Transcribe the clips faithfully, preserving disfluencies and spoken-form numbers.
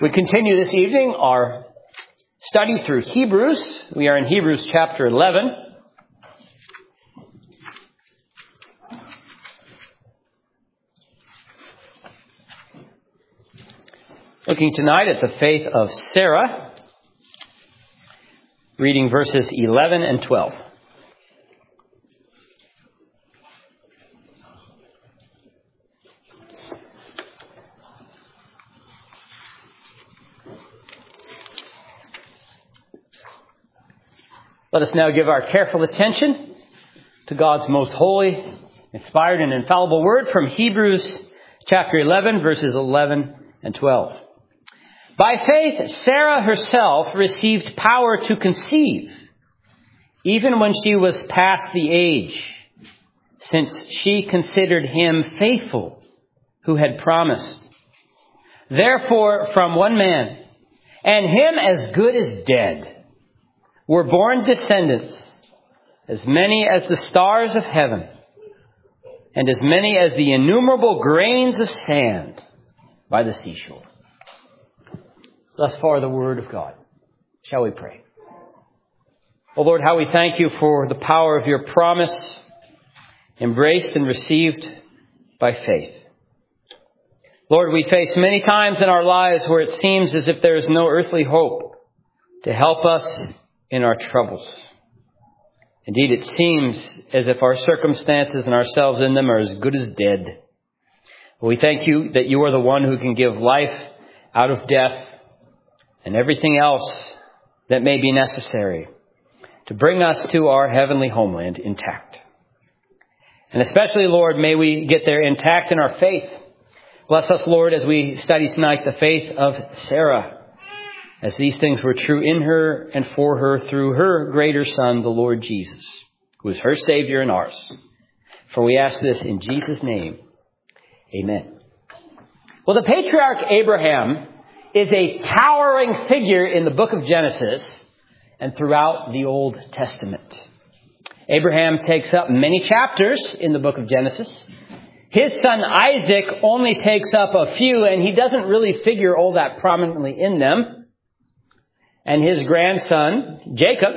We continue this evening our study through Hebrews. We are in Hebrews chapter eleven. Looking tonight at the faith of Sarah, reading verses eleven and twelve. Let us now give our careful attention to God's most holy, inspired, and infallible word from Hebrews chapter eleven, verses eleven and twelve. By faith, Sarah herself received power to conceive, even when she was past the age, since she considered him faithful who had promised. Therefore, from one man, and him as good as dead, were born descendants, as many as the stars of heaven, and as many as the innumerable grains of sand by the seashore. Thus far the word of God. Shall we pray? O Lord, how we thank you for the power of your promise, embraced and received by faith. Lord, we face many times in our lives where it seems as if there is no earthly hope to help us in our troubles. Indeed, it seems as if our circumstances and ourselves in them are as good as dead. We thank you that you are the one who can give life out of death and everything else that may be necessary to bring us to our heavenly homeland intact. And especially, Lord, may we get there intact in our faith. Bless us, Lord, as we study tonight the faith of Sarah, as these things were true in her and for her through her greater Son, the Lord Jesus, who is her Savior and ours. For we ask this in Jesus' name. Amen. Well, the patriarch Abraham is a towering figure in the book of Genesis and throughout the Old Testament. Abraham takes up many chapters in the book of Genesis. His son Isaac only takes up a few, and he doesn't really figure all that prominently in them. And his grandson, Jacob,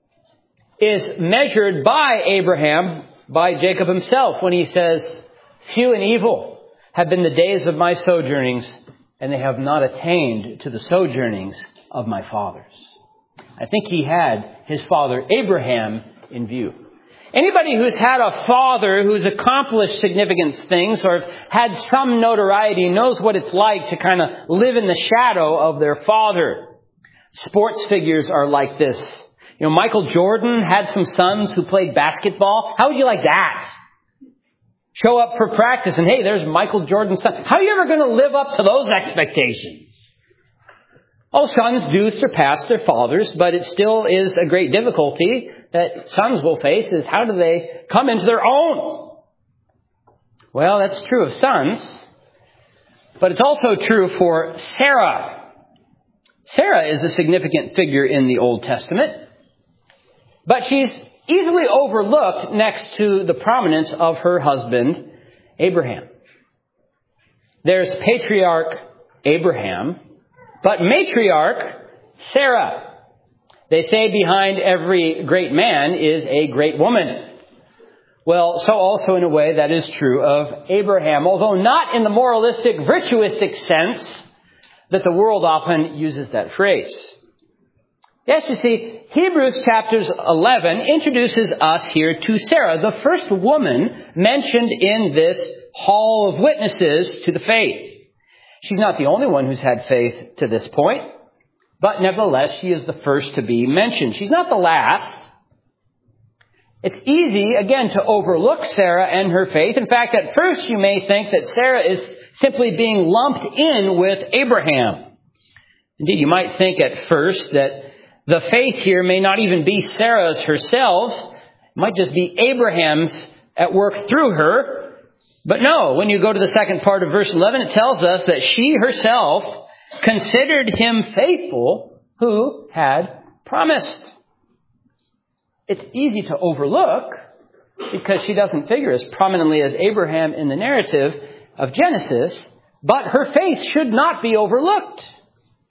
is measured by Abraham, by Jacob himself, when he says, "Few and evil have been the days of my sojournings, and they have not attained to the sojournings of my fathers." I think he had his father Abraham in view. Anybody who's had a father who's accomplished significant things or had some notoriety knows what it's like to kind of live in the shadow of their father. Sports figures are like this. You know, Michael Jordan had some sons who played basketball. How would you like that? Show up for practice and, hey, there's Michael Jordan's son. How are you ever going to live up to those expectations? All sons do surpass their fathers, but it still is a great difficulty that sons will face is how do they come into their own? Well, that's true of sons, but it's also true for Sarah. Sarah is a significant figure in the Old Testament, but she's easily overlooked next to the prominence of her husband, Abraham. There's patriarch Abraham, but matriarch Sarah. They say behind every great man is a great woman. Well, so also in a way that is true of Abraham, although not in the moralistic, virtuistic sense that the world often uses that phrase. Yes, you see, Hebrews chapters eleven introduces us here to Sarah, the first woman mentioned in this hall of witnesses to the faith. She's not the only one who's had faith to this point, but nevertheless, she is the first to be mentioned. She's not the last. It's easy, again, to overlook Sarah and her faith. In fact, at first you may think that Sarah is simply being lumped in with Abraham. Indeed, you might think at first that the faith here may not even be Sarah's herself. It might just be Abraham's at work through her. But no, when you go to the second part of verse eleven, it tells us that she herself considered him faithful who had promised. It's easy to overlook because she doesn't figure as prominently as Abraham in the narrative of Genesis, but her faith should not be overlooked.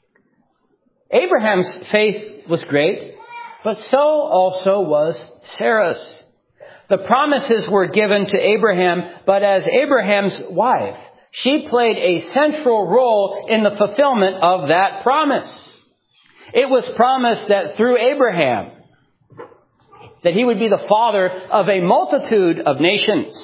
Abraham's faith was great, but so also was Sarah's. The promises were given to Abraham, but as Abraham's wife, she played a central role in the fulfillment of that promise. It was promised that through Abraham, that he would be the father of a multitude of nations.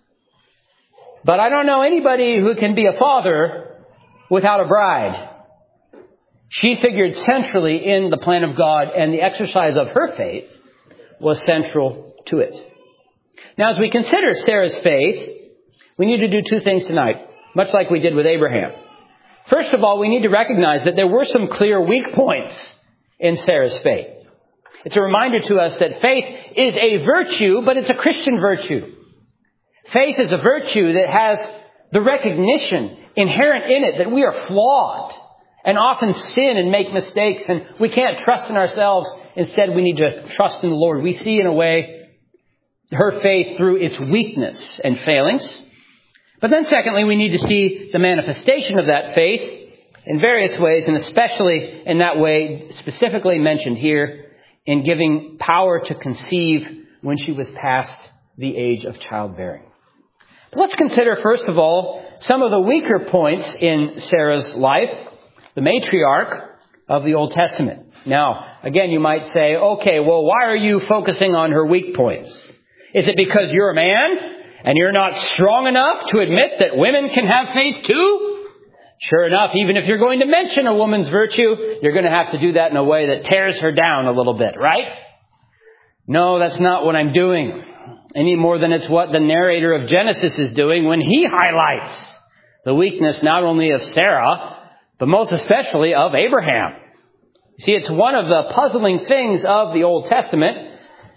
But I don't know anybody who can be a father without a bride. She figured centrally in the plan of God, and the exercise of her faith was central to it. Now, as we consider Sarah's faith, we need to do two things tonight, much like we did with Abraham. First of all, we need to recognize that there were some clear weak points in Sarah's faith. It's a reminder to us that faith is a virtue, but it's a Christian virtue. Faith is a virtue that has the recognition inherent in it that we are flawed and often sin and make mistakes, and we can't trust in ourselves. Instead, we need to trust in the Lord. We see, in a way, her faith through its weakness and failings. But then secondly, we need to see the manifestation of that faith in various ways, and especially in that way specifically mentioned here, in giving power to conceive when she was past the age of childbearing. Let's consider, first of all, some of the weaker points in Sarah's life, the matriarch of the Old Testament. Now, again, you might say, okay, well, why are you focusing on her weak points? Is it because you're a man and you're not strong enough to admit that women can have faith too? Sure enough, even if you're going to mention a woman's virtue, you're going to have to do that in a way that tears her down a little bit, right? No, that's not what I'm doing. Any more than it's what the narrator of Genesis is doing when he highlights the weakness not only of Sarah, but most especially of Abraham. You see, it's one of the puzzling things of the Old Testament,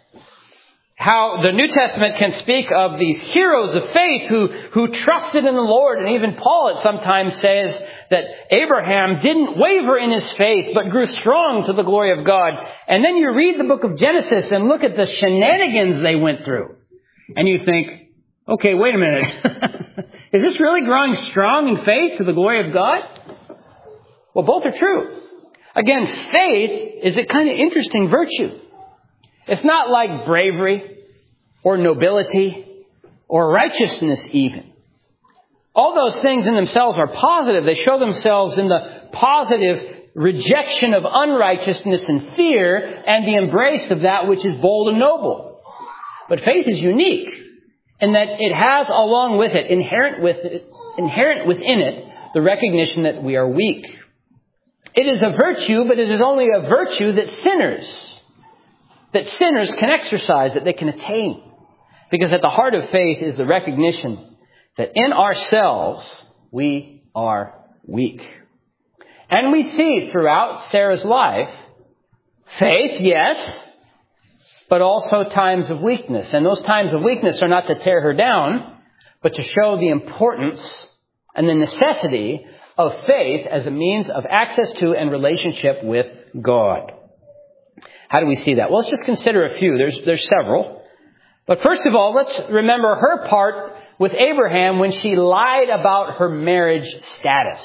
how the New Testament can speak of these heroes of faith who, who trusted in the Lord. And even Paul at sometimes says that Abraham didn't waver in his faith, but grew strong to the glory of God. And then you read the book of Genesis and look at the shenanigans they went through. And you think, okay, wait a minute. Is this really growing strong in faith to the glory of God? Well, both are true. Again, faith is a kind of interesting virtue. It's not like bravery or nobility or righteousness even. All those things in themselves are positive. They show themselves in the positive rejection of unrighteousness and fear and the embrace of that which is bold and noble. But faith is unique in that it has along with it, inherent with it, inherent within it, the recognition that we are weak. It is a virtue, but it is only a virtue that sinners, that sinners can exercise, that they can attain. Because at the heart of faith is the recognition that in ourselves we are weak. And we see throughout Sarah's life, faith, yes, but also times of weakness. And those times of weakness are not to tear her down, but to show the importance and the necessity of faith as a means of access to and relationship with God. How do we see that? Well, let's just consider a few. There's, there's several. But first of all, let's remember her part with Abraham when she lied about her marriage status.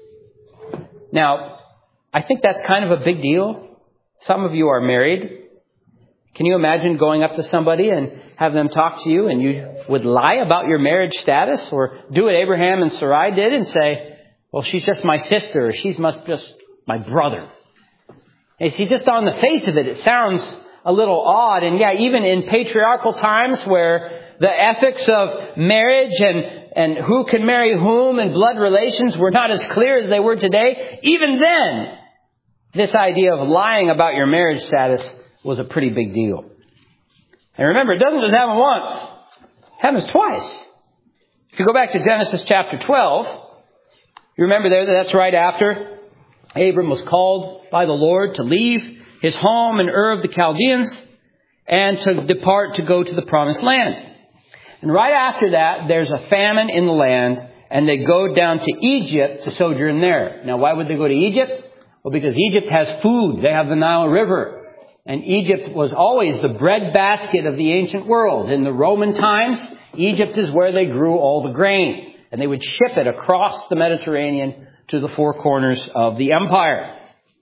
Now, I think that's kind of a big deal. Some of you are married. Can you imagine going up to somebody and have them talk to you and you would lie about your marriage status, or do what Abraham and Sarai did and say, well, she's just my sister, or she's must just my brother. And see, just on the face of it, it sounds a little odd. And yeah, even in patriarchal times where the ethics of marriage and, and who can marry whom and blood relations were not as clear as they were today, even then, this idea of lying about your marriage status was a pretty big deal. And remember, it doesn't just happen once. It happens twice. If you go back to Genesis chapter twelve, you remember there that that's right after Abram was called by the Lord to leave his home in Ur of the Chaldeans and to depart to go to the promised land. And right after that, there's a famine in the land, and they go down to Egypt to sojourn there. Now, why would they go to Egypt? Well, because Egypt has food. They have the Nile River. And Egypt was always the breadbasket of the ancient world. In the Roman times, Egypt is where they grew all the grain. And they would ship it across the Mediterranean to the four corners of the empire.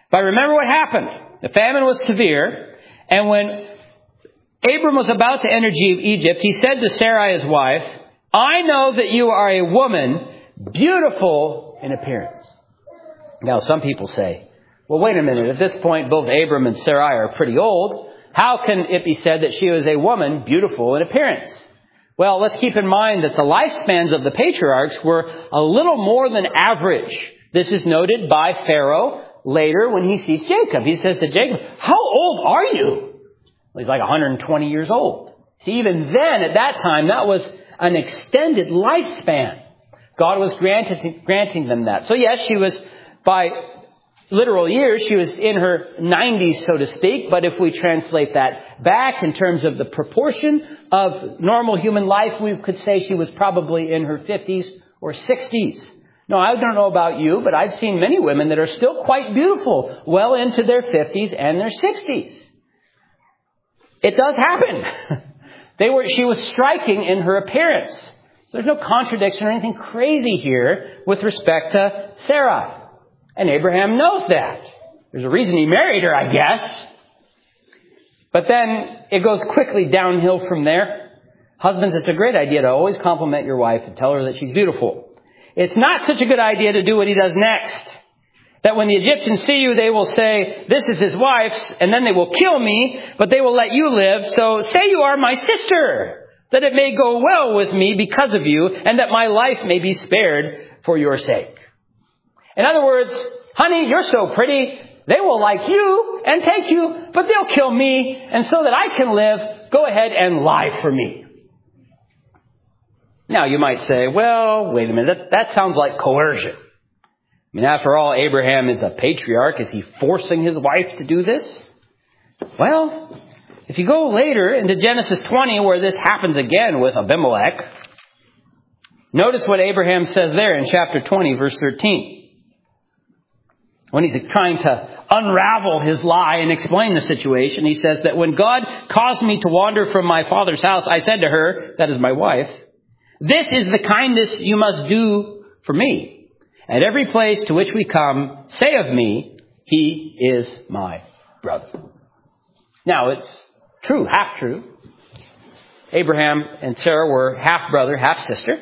But remember what happened. The famine was severe, and when Abram was about to enter Egypt, he said to Sarai, his wife, I know that you are a woman beautiful in appearance. Now, some people say, well, wait a minute. At this point, both Abram and Sarai are pretty old. How can it be said that she was a woman beautiful in appearance? Well, let's keep in mind that the lifespans of the patriarchs were a little more than average. This is noted by Pharaoh later when he sees Jacob. He says to Jacob, how old are you? Well, he's like one hundred twenty years old. See, even then, at that time, that was an extended lifespan. God was granted, granting them that. So yes, she was, by literal years, she was in her nineties, so to speak. But if we translate that back in terms of the proportion of normal human life, we could say she was probably in her fifties or sixties. No, I don't know about you, but I've seen many women that are still quite beautiful, well into their fifties and their sixties. It does happen. They were, she was striking in her appearance. There's no contradiction or anything crazy here with respect to Sarai. And Abraham knows that. There's a reason he married her, I guess. But then it goes quickly downhill from there. Husbands, it's a great idea to always compliment your wife and tell her that she's beautiful. It's not such a good idea to do what he does next. That when the Egyptians see you, they will say, this is his wife's, and then they will kill me, but they will let you live. So say you are my sister, that it may go well with me because of you, and that my life may be spared for your sake. In other words, honey, you're so pretty, they will like you and take you, but they'll kill me, and so that I can live, go ahead and lie for me. Now, you might say, well, wait a minute, that, that sounds like coercion. I mean, after all, Abraham is a patriarch. Is he forcing his wife to do this? Well, if you go later into Genesis twenty, where this happens again with Abimelech, notice what Abraham says there in chapter twenty, verse thirteen. When he's trying to unravel his lie and explain the situation, he says that when God caused me to wander from my father's house, I said to her, that is my wife, this is the kindness you must do for me. At every place to which we come, say of me, he is my brother. Now, it's true, half true. Abraham and Sarah were half brother, half sister.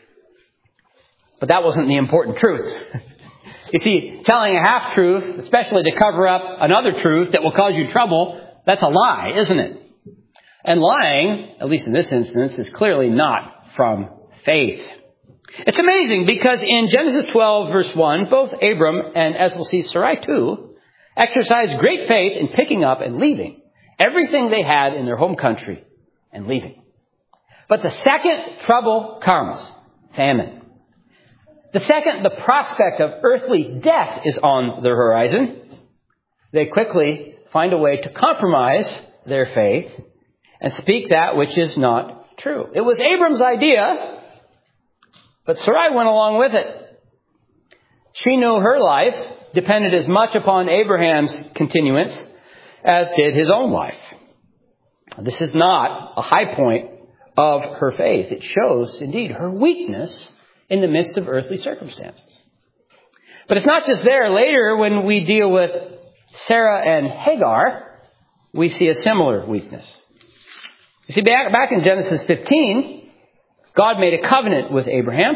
But that wasn't the important truth. You see, telling a half truth, especially to cover up another truth that will cause you trouble, that's a lie, isn't it? And lying, at least in this instance, is clearly not from faith. It's amazing because in Genesis twelve, verse one, both Abram and, as we'll see, Sarai too, exercised great faith in picking up and leaving everything they had in their home country and leaving. But the second trouble comes, famine. The second, the prospect of earthly death is on the horizon. They quickly find a way to compromise their faith and speak that which is not true. It was Abram's idea, but Sarai went along with it. She knew her life depended as much upon Abraham's continuance as did his own life. This is not a high point of her faith. It shows, indeed, her weakness in the midst of earthly circumstances. But it's not just there. Later, when we deal with Sarah and Hagar, we see a similar weakness. You see, back, back in Genesis fifteen, God made a covenant with Abraham.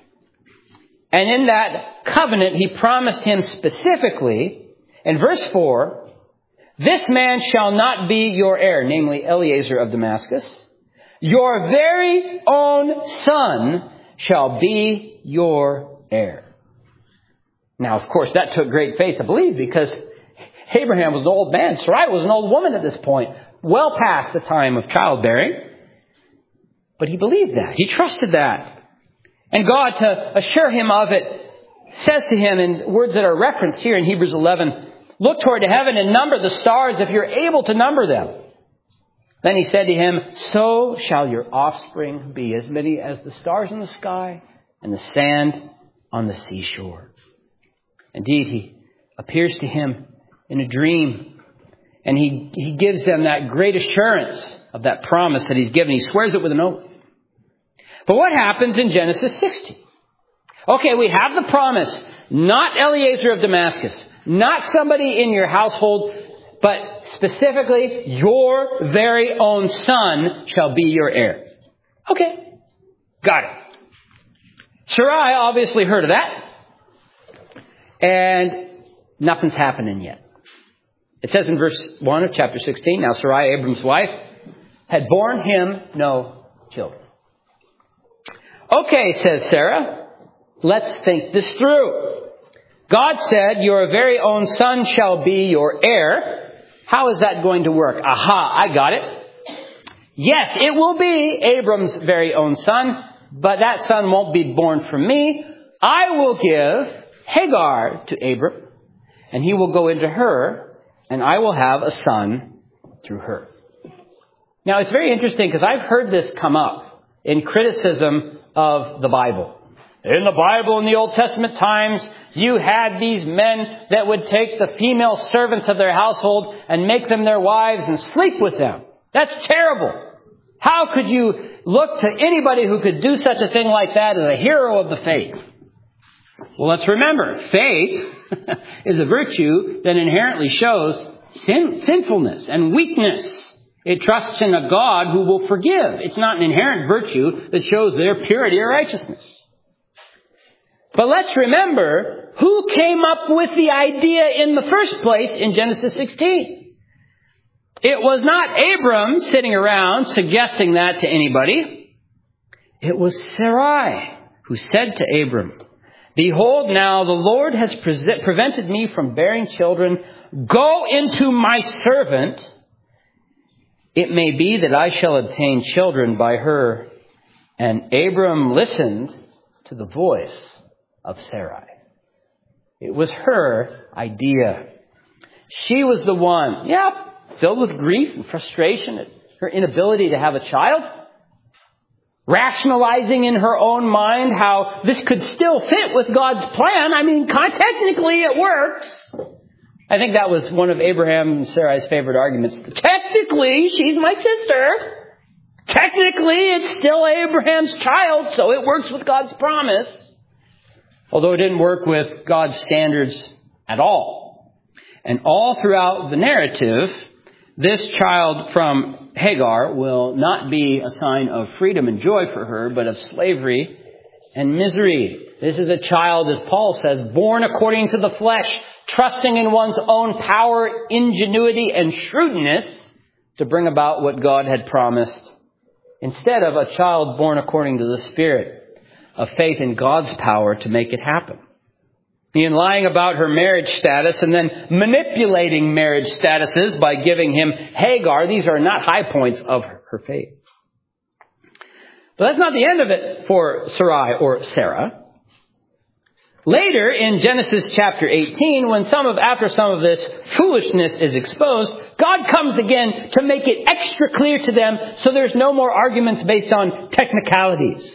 And in that covenant, he promised him specifically, in verse four, this man shall not be your heir, namely Eliezer of Damascus. Your very own son shall be your heir. Now, of course, that took great faith to believe because Abraham was an old man. Sarai was an old woman at this point, well past the time of childbearing. But he believed that. He trusted that. And God, to assure him of it, says to him in words that are referenced here in Hebrews eleven, look toward heaven and number the stars if you're able to number them. Then he said to him, so shall your offspring be, as many as the stars in the sky and the sand on the seashore. Indeed, he appears to him in a dream, and he, he gives them that great assurance of that promise that he's given. He swears it with an oath. But what happens in Genesis sixty? Okay, we have the promise. Not Eliezer of Damascus. Not somebody in your household, but specifically your very own son shall be your heir. Okay. Got it. Sarai obviously heard of that. And nothing's happening yet. It says in verse one of chapter sixteen, now Sarai, Abram's wife, had borne him no children. Okay, says Sarah, let's think this through. God said, your very own son shall be your heir. How is that going to work? Aha, I got it. Yes, it will be Abram's very own son, but that son won't be born from me. I will give Hagar to Abram, and he will go into her, and I will have a son through her. Now, it's very interesting because I've heard this come up in criticism of the Bible. In the Bible, in the Old Testament times, you had these men that would take the female servants of their household and make them their wives and sleep with them. That's terrible. How could you look to anybody who could do such a thing like that as a hero of the faith? Well, let's remember, faith is a virtue that inherently shows sin, sinfulness and weakness. It trusts in a God who will forgive. It's not an inherent virtue that shows their purity or righteousness. But let's remember who came up with the idea in the first place in Genesis sixteen. It was not Abram sitting around suggesting that to anybody. It was Sarai who said to Abram, behold, now the Lord has pre- prevented me from bearing children. Go into my servant. It may be that I shall obtain children by her. And Abram listened to the voice of Sarai. It was her idea. She was the one, yeah, filled with grief and frustration at her inability to have a child, rationalizing in her own mind how this could still fit with God's plan. I mean, technically it works. I think that was one of Abraham and Sarai's favorite arguments. Technically, she's my sister. Technically, it's still Abraham's child, so it works with God's promise. Although it didn't work with God's standards at all. And all throughout the narrative, this child from Hagar will not be a sign of freedom and joy for her, but of slavery and misery. This is a child, as Paul says, born according to the flesh, trusting in one's own power, ingenuity, and shrewdness to bring about what God had promised, instead of a child born according to the Spirit, of faith in God's power to make it happen. In lying about her marriage status and then manipulating marriage statuses by giving him Hagar, these are not high points of her faith. But that's not the end of it for Sarai or Sarah. Later in Genesis chapter eighteen, when some of, after some of this foolishness is exposed, God comes again to make it extra clear to them so there's no more arguments based on technicalities.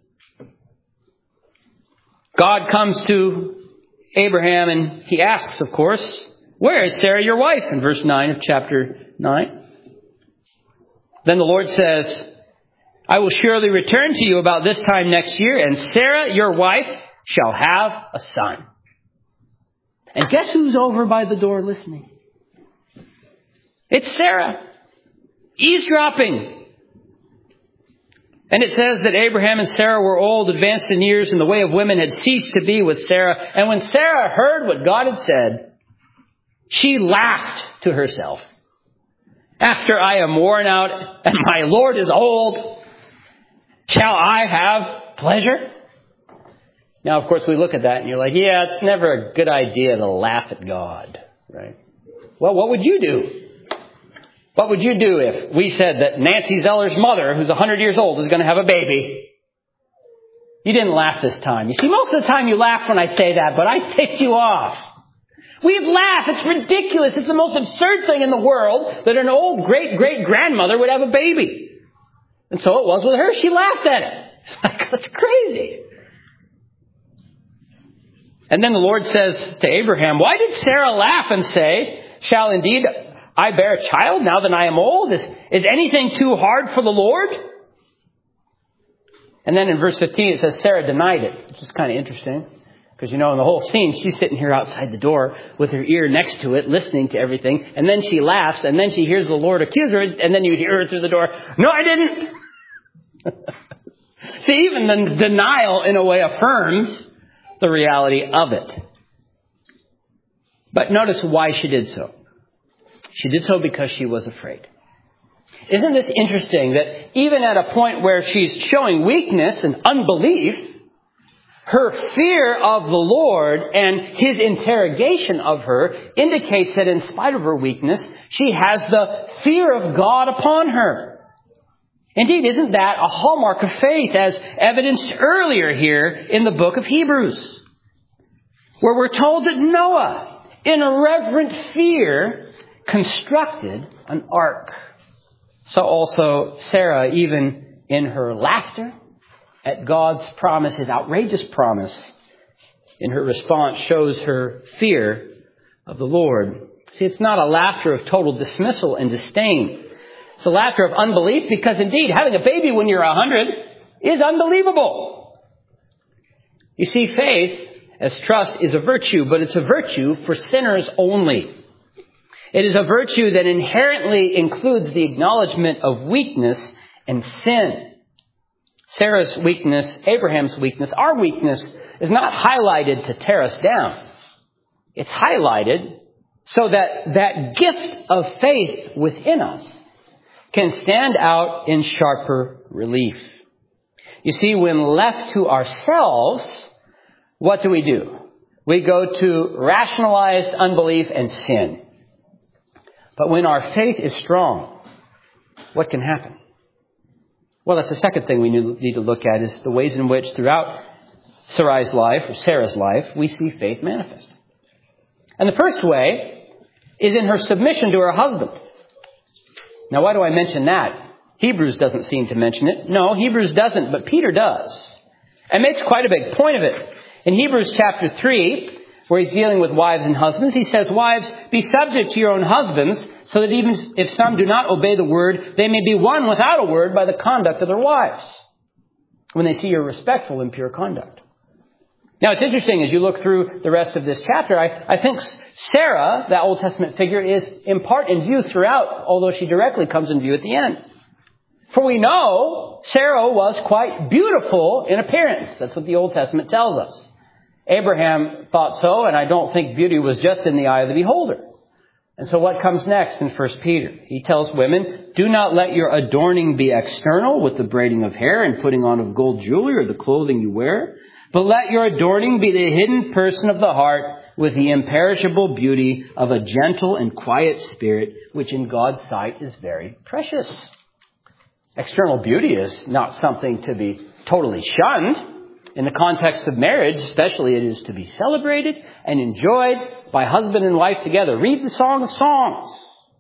God comes to Abraham and he asks, of course, where is Sarah your wife? In verse nine of chapter nine. Then the Lord says, I will surely return to you about this time next year, and Sarah your wife shall have a son. And guess who's over by the door listening? It's Sarah. Eavesdropping. And it says that Abraham and Sarah were old, advanced in years, and the way of women had ceased to be with Sarah. And when Sarah heard what God had said, she laughed to herself. After I am worn out and my Lord is old, shall I have pleasure? Now, of course, we look at that and you're like, yeah, it's never a good idea to laugh at God, right? Well, what would you do? What would you do if we said that Nancy Zeller's mother, who's one hundred years old, is going to have a baby? You didn't laugh this time. You see, most of the time you laugh when I say that, but I ticked you off. We'd laugh. It's ridiculous. It's the most absurd thing in the world that an old great-great-grandmother would have a baby. And so it was with her. She laughed at it. Like, that's crazy. And then the Lord says to Abraham, why did Sarah laugh and say, shall indeed I bear a child now that I am old? Is, is anything too hard for the Lord? And then in verse fifteen it says Sarah denied it, which is kind of interesting. Because, you know, in the whole scene, she's sitting here outside the door with her ear next to it, listening to everything. And then she laughs, and then she hears the Lord accuse her, and then you hear her through the door, "No, I didn't." See, even the denial, in a way, affirms the reality of it. But notice why she did so. She did so because she was afraid. Isn't this interesting that even at a point where she's showing weakness and unbelief, her fear of the Lord and His interrogation of her indicates that in spite of her weakness, she has the fear of God upon her. Indeed, isn't that a hallmark of faith as evidenced earlier here in the book of Hebrews, where we're told that Noah, in reverent fear, constructed an ark. So also Sarah, even in her laughter at God's promise, His outrageous promise, in her response shows her fear of the Lord. See, it's not a laughter of total dismissal and disdain. It's a laughter of unbelief because indeed having a baby when you're a hundred is unbelievable. You see, faith as trust is a virtue, but it's a virtue for sinners only. It is a virtue that inherently includes the acknowledgement of weakness and sin. Sarah's weakness, Abraham's weakness, our weakness is not highlighted to tear us down. It's highlighted so that that gift of faith within us can stand out in sharper relief. You see, when left to ourselves, what do we do? We go to rationalized unbelief and sin. But when our faith is strong, what can happen? Well, that's the second thing we need to look at, is the ways in which throughout Sarai's life, or Sarah's life, we see faith manifest. And the first way is in her submission to her husband. Now, why do I mention that? Hebrews doesn't seem to mention it. No, Hebrews doesn't, but Peter does. And makes quite a big point of it. In Hebrews chapter three, where he's dealing with wives and husbands, he says, "Wives, be subject to your own husbands, so that even if some do not obey the word, they may be won without a word by the conduct of their wives, when they see your respectful and pure conduct." Now, it's interesting as you look through the rest of this chapter, I, I think Sarah, that Old Testament figure, is in part in view throughout, although she directly comes in view at the end. For we know Sarah was quite beautiful in appearance. That's what the Old Testament tells us. Abraham thought so, and I don't think beauty was just in the eye of the beholder. And so what comes next in First Peter? He tells women, "Do not let your adorning be external, with the braiding of hair and putting on of gold jewelry or the clothing you wear, but let your adorning be the hidden person of the heart, with the imperishable beauty of a gentle and quiet spirit, which in God's sight is very precious." External beauty is not something to be totally shunned. In the context of marriage, especially, it is to be celebrated and enjoyed by husband and wife together. Read the Song of Songs.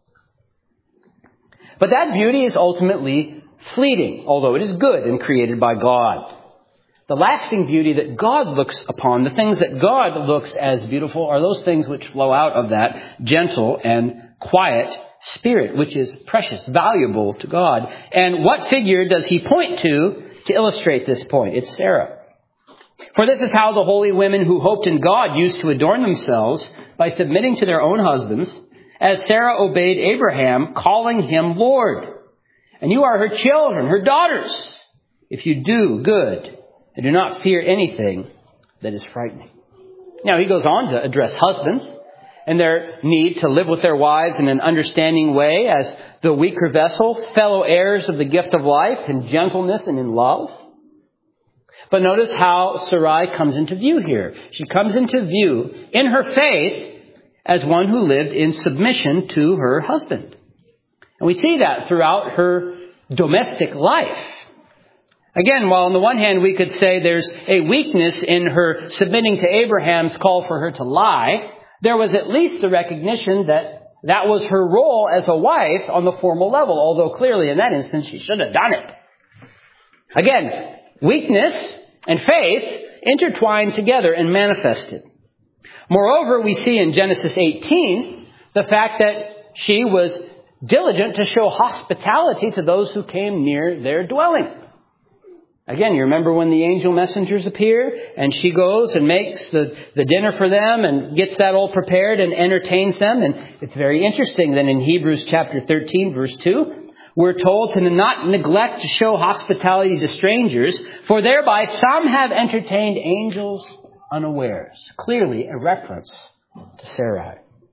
But that beauty is ultimately fleeting, although it is good and created by God. The lasting beauty that God looks upon, the things that God looks as beautiful, are those things which flow out of that gentle and quiet spirit, which is precious, valuable to God. And what figure does he point to to illustrate this point? It's Sarah. For this is how the holy women who hoped in God used to adorn themselves, by submitting to their own husbands, as Sarah obeyed Abraham, calling him Lord. And you are her children, her daughters, if you do good and do not fear anything that is frightening. Now, he goes on to address husbands and their need to live with their wives in an understanding way as the weaker vessel, fellow heirs of the gift of life in gentleness and in love. But notice how Sarai comes into view here. She comes into view in her faith as one who lived in submission to her husband. And we see that throughout her domestic life. Again, while on the one hand we could say there's a weakness in her submitting to Abraham's call for her to lie, there was at least the recognition that that was her role as a wife on the formal level, although clearly in that instance she should have done it. Again, weakness and faith intertwined together and manifested. Moreover, we see in Genesis eighteen the fact that she was diligent to show hospitality to those who came near their dwelling. Again, you remember when the angel messengers appear and she goes and makes the, the dinner for them and gets that all prepared and entertains them. And it's very interesting that in Hebrews chapter thirteen, verse two, we're told to not neglect to show hospitality to strangers, for thereby some have entertained angels unawares. Clearly a reference to Sarai.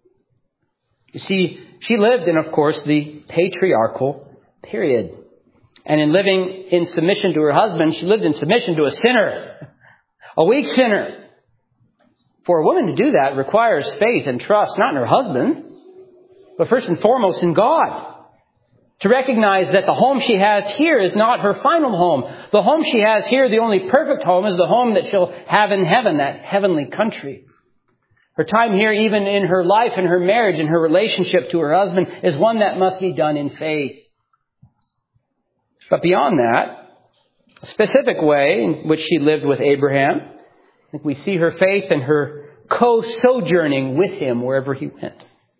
You see, she lived in, of course, the patriarchal period. And in living in submission to her husband, she lived in submission to a sinner, a weak sinner. For a woman to do that requires faith and trust, not in her husband, but first and foremost in God. To recognize that the home she has here is not her final home. The home she has here, the only perfect home, is the home that she'll have in heaven, that heavenly country. Her time here, even in her life and her marriage and her relationship to her husband, is one that must be done in faith. But beyond that, a specific way in which she lived with Abraham, I think we see her faith and her co-sojourning with him wherever he went.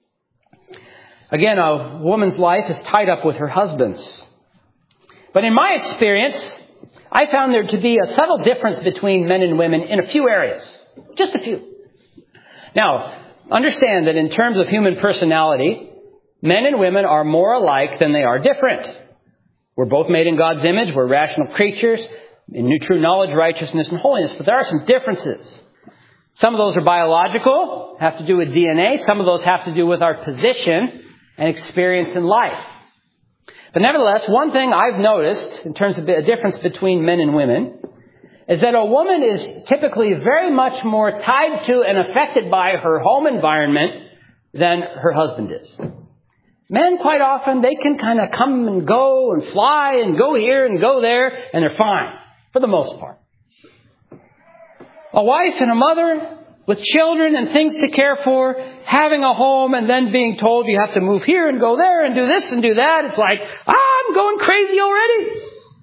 Again, a woman's life is tied up with her husband's. But in my experience, I found there to be a subtle difference between men and women in a few areas. Just a few. Now, understand that in terms of human personality, men and women are more alike than they are different. We're both made in God's image. We're rational creatures in new true knowledge, righteousness, and holiness. But there are some differences. Some of those are biological, have to do with D N A. Some of those have to do with our position and experience in life. But nevertheless, one thing I've noticed in terms of a difference between men and women is that a woman is typically very much more tied to and affected by her home environment than her husband is. Men, quite often, they can kind of come and go and fly and go here and go there, and they're fine, for the most part. A wife and a mother with children and things to care for, having a home and then being told you have to move here and go there and do this and do that. It's like, ah, I'm going crazy already.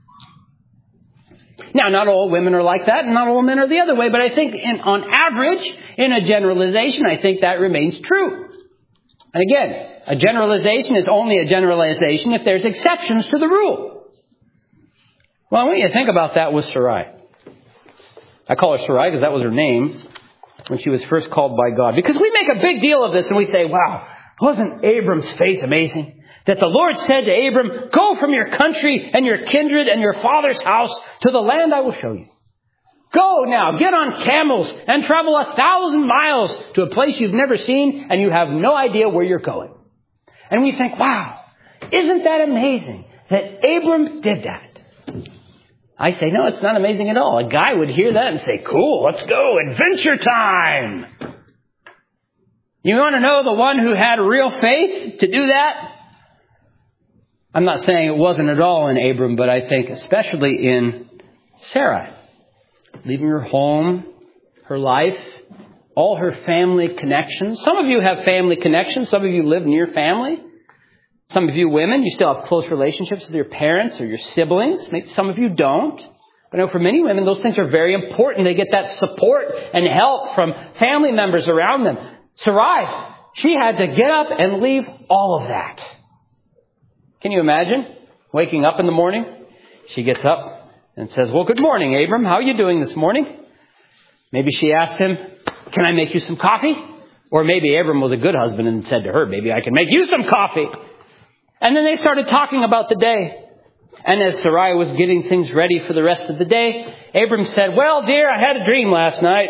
Now, not all women are like that, and not all men are the other way, but I think in, on average, in a generalization, I think that remains true. And again, a generalization is only a generalization if there's exceptions to the rule. Well, I want you to think about that with Sarai. I call her Sarai because that was her name when she was first called by God. Because we make a big deal of this and we say, wow, wasn't Abram's faith amazing? That the Lord said to Abram, go from your country and your kindred and your father's house to the land I will show you. Go now, get on camels and travel a thousand miles to a place you've never seen and you have no idea where you're going. And we think, wow, isn't that amazing that Abram did that? I say, no, it's not amazing at all. A guy would hear that and say, cool, let's go, adventure time. You want to know the one who had real faith to do that? I'm not saying it wasn't at all in Abram, but I think especially in Sarai. Leaving her home, her life, all her family connections. Some of you have family connections. Some of you live near family. Some of you women, you still have close relationships with your parents or your siblings. Maybe some of you don't. But I know for many women, those things are very important. They get that support and help from family members around them. Sarai, she had to get up and leave all of that. Can you imagine waking up in the morning? She gets up and says, well, good morning, Abram. How are you doing this morning? Maybe she asked him, can I make you some coffee? Or maybe Abram was a good husband and said to her, maybe I can make you some coffee. And then they started talking about the day. And as Sarai was getting things ready for the rest of the day, Abram said, well, dear, I had a dream last night.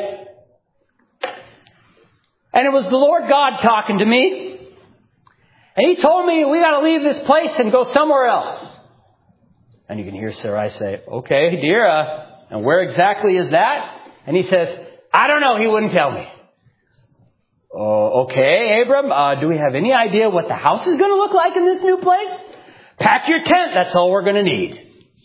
And it was the Lord God talking to me. And he told me we got to leave this place and go somewhere else. And you can hear Sarai say, okay, dear, uh, and where exactly is that? And he says, I don't know. He wouldn't tell me. Oh, okay, Abram, uh, do we have any idea what the house is going to look like in this new place? Pack your tent. That's all we're going to need.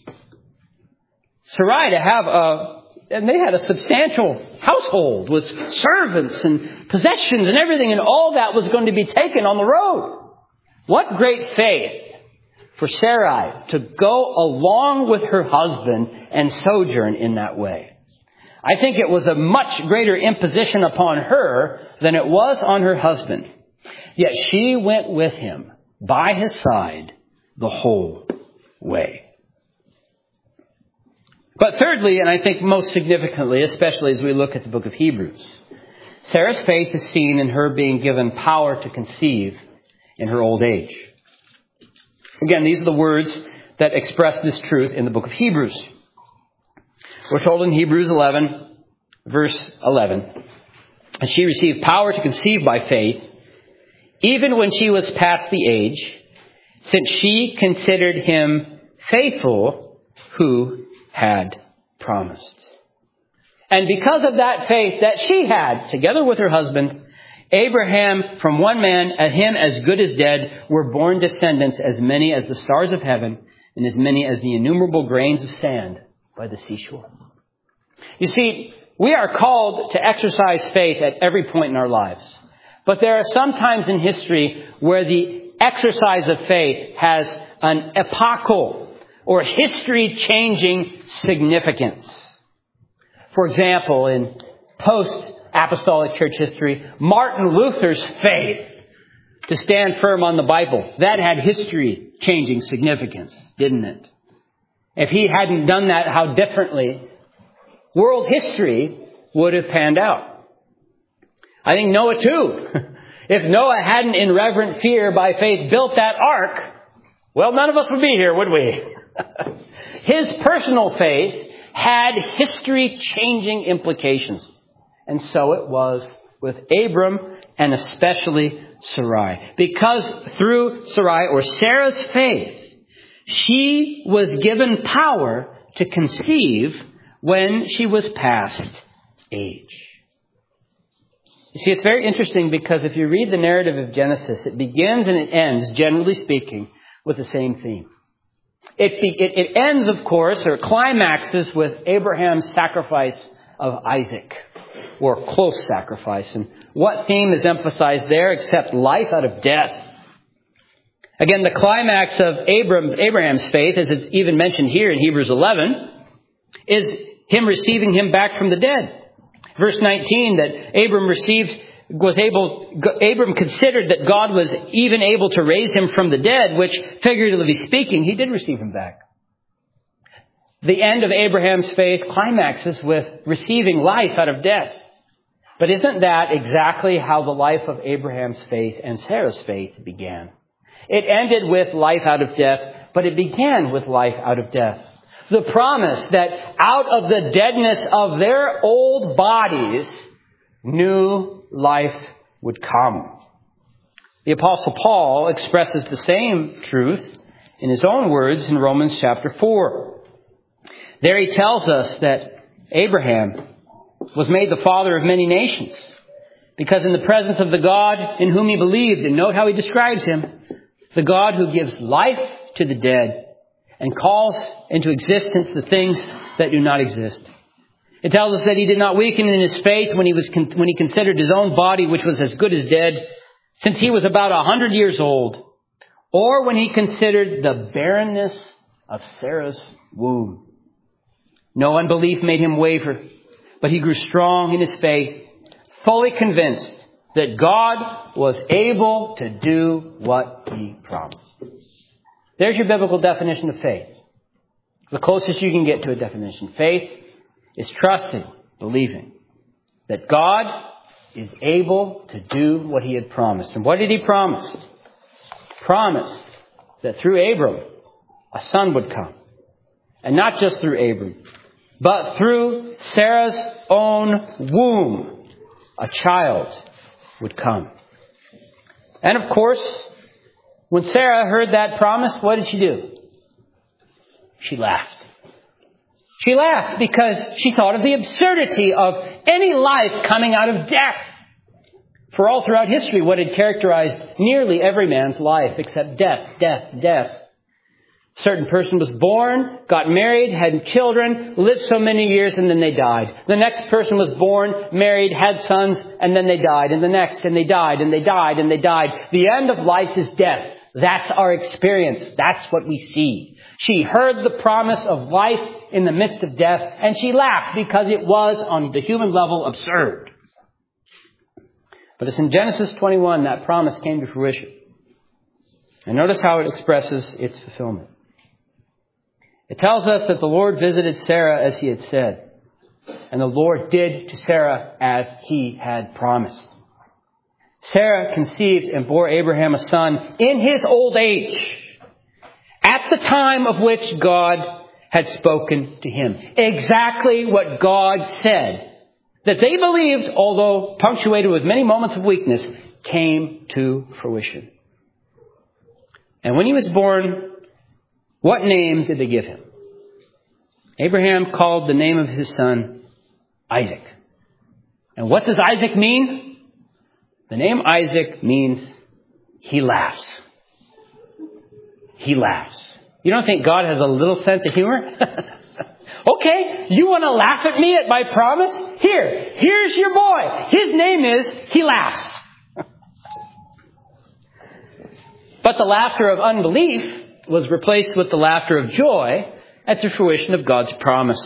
Sarai to have a, and they had a substantial household with servants and possessions and everything, and all that was going to be taken on the road. What great faith for Sarai to go along with her husband and sojourn in that way. I think it was a much greater imposition upon her than it was on her husband. Yet she went with him by his side the whole way. But thirdly, and I think most significantly, especially as we look at the book of Hebrews, Sarah's faith is seen in her being given power to conceive in her old age. Again, these are the words that express this truth in the book of Hebrews. We're told in Hebrews eleven, verse eleven, and she received power to conceive by faith, even when she was past the age, since she considered him faithful who had promised. And because of that faith that she had, together with her husband, Abraham, from one man, and him as good as dead, were born descendants as many as the stars of heaven and as many as the innumerable grains of sand by the seashore. You see, we are called to exercise faith at every point in our lives. But there are some times in history where the exercise of faith has an epochal or history-changing significance. For example, in post-apostolic church history, Martin Luther's faith to stand firm on the Bible, that had history-changing significance, didn't it? If he hadn't done that, how differently world history would have panned out. I think Noah too. If Noah hadn't in reverent fear by faith built that ark, well, none of us would be here, would we? His personal faith had history-changing implications. And so it was with Abram and especially Sarai. Because through Sarai, or Sarah's faith, she was given power to conceive when she was past age. You see, it's very interesting because if you read the narrative of Genesis, it begins and it ends, generally speaking, with the same theme. It, be, it, it ends, of course, or climaxes with Abraham's sacrifice of Isaac, or close sacrifice. And what theme is emphasized there except life out of death? Again, the climax of Abram, Abraham's faith, as it's even mentioned here in Hebrews eleven, is him receiving him back from the dead. Verse nineteen, that Abram received, was able, Abram considered that God was even able to raise him from the dead, which, figuratively speaking, he did receive him back. The end of Abraham's faith climaxes with receiving life out of death. But isn't that exactly how the life of Abraham's faith and Sarah's faith began? It ended with life out of death, but it began with life out of death. The promise that out of the deadness of their old bodies, new life would come. The Apostle Paul expresses the same truth in his own words in Romans chapter four. There he tells us that Abraham was made the father of many nations because in the presence of the God in whom he believed, and note how he describes him, the God who gives life to the dead and calls into existence the things that do not exist. It tells us that he did not weaken in his faith when he was con- when he considered his own body, which was as good as dead, since he was about a hundred years old, or when he considered the barrenness of Sarah's womb. No unbelief made him waver, but he grew strong in his faith, fully convinced that God was able to do what he promised. There's your biblical definition of faith. The closest you can get to a definition. Faith is trusting, believing that God is able to do what he had promised. And what did he promise? Promised that through Abram, a son would come. And not just through Abram, but through Sarah's own womb, a child would come. And of course, when Sarah heard that promise, what did she do? She laughed. She laughed because she thought of the absurdity of any life coming out of death. For all throughout history, what had characterized nearly every man's life except death, death, death. A certain person was born, got married, had children, lived so many years, and then they died. The next person was born, married, had sons, and then they died. And the next, and they died, and they died, and they died. The end of life is death. That's our experience. That's what we see. She heard the promise of life in the midst of death, and she laughed because it was, on the human level, absurd. But it's in Genesis twenty-one that promise came to fruition. And notice how it expresses its fulfillment. It tells us that the Lord visited Sarah as he had said. And the Lord did to Sarah as he had promised. Sarah conceived and bore Abraham a son in his old age, at the time of which God had spoken to him. Exactly what God said, that they believed, although punctuated with many moments of weakness, came to fruition. And when he was born, what name did they give him? Abraham called the name of his son Isaac. And what does Isaac mean? The name Isaac means he laughs. He laughs. You don't think God has a little sense of humor? Okay, you want to laugh at me at my promise? Here, here's your boy. His name is He Laughs. But the laughter of unbelief was replaced with the laughter of joy at the fruition of God's promise.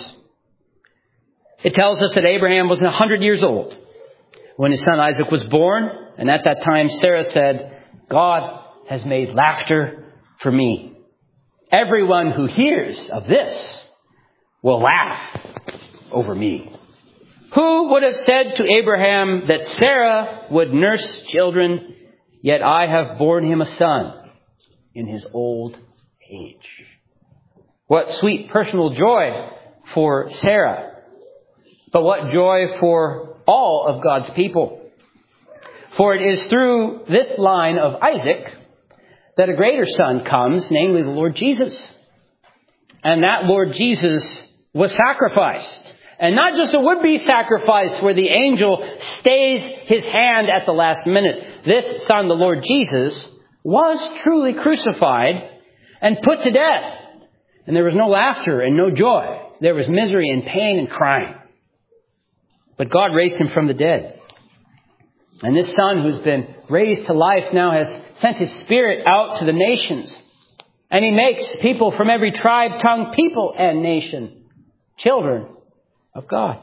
It tells us that Abraham was one hundred years old when his son Isaac was born. And at that time, Sarah said, God has made laughter for me. Everyone who hears of this will laugh over me. Who would have said to Abraham that Sarah would nurse children, yet I have borne him a son in his old age? What sweet personal joy for Sarah. But what joy for all of God's people. For it is through this line of Isaac that a greater son comes, namely the Lord Jesus. And that Lord Jesus was sacrificed. And not just a would-be sacrifice where the angel stays his hand at the last minute. This son, the Lord Jesus, was truly crucified and put to death. And there was no laughter and no joy. There was misery and pain and crying. But God raised him from the dead. And this son who's been raised to life now has sent his Spirit out to the nations. And he makes people from every tribe, tongue, people, and nation children of God.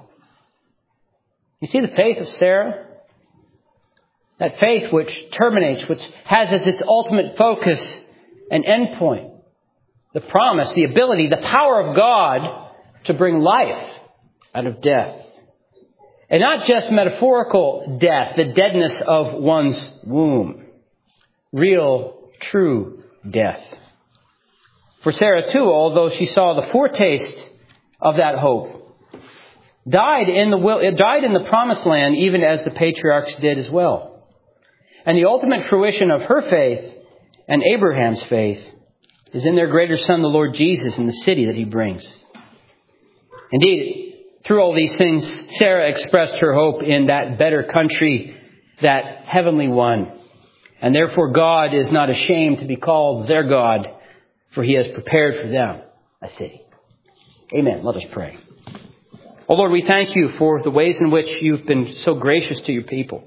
You see the faith of Sarah? That faith which terminates, which has as its ultimate focus an endpoint. The promise, the ability, the power of God to bring life out of death. And not just metaphorical death, the deadness of one's womb. Real, true death. For Sarah too, although she saw the foretaste of that hope, died in the will, it died in the promised land, even as the patriarchs did as well. And the ultimate fruition of her faith and Abraham's faith is in their greater son, the Lord Jesus, in the city that he brings. Indeed, through all these things, Sarah expressed her hope in that better country, that heavenly one. And therefore God is not ashamed to be called their God, for he has prepared for them a city. Amen. Let us pray. Oh Lord, we thank you for the ways in which you've been so gracious to your people.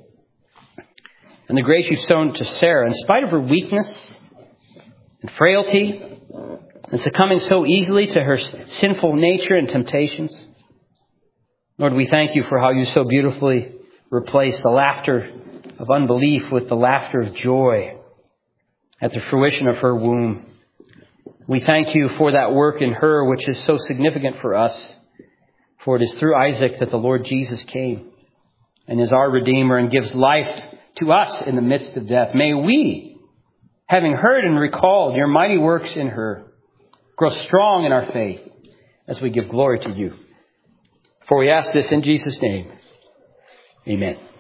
And the grace you've shown to Sarah, in spite of her weakness and frailty, and succumbing so easily to her sinful nature and temptations. Lord, we thank you for how you so beautifully replace the laughter of unbelief with the laughter of joy at the fruition of her womb. We thank you for that work in her which is so significant for us. For it is through Isaac that the Lord Jesus came and is our Redeemer and gives life to us in the midst of death. May we, having heard and recalled your mighty works in her, grow strong in our faith as we give glory to you. For we ask this in Jesus' name. Amen.